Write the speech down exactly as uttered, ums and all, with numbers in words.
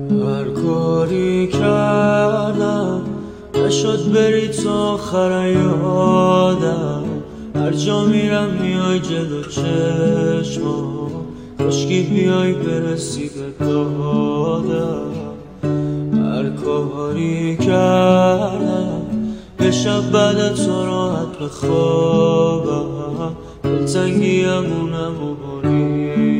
هر کاری کردم نشد بری تا آخر یادم. هر جا میرم میای جلو چشمام، کاشکی بیای برسی به دادم. هر کاری کردم یه شب بعد تو راحت بخوابم، دلتنگیم اونم و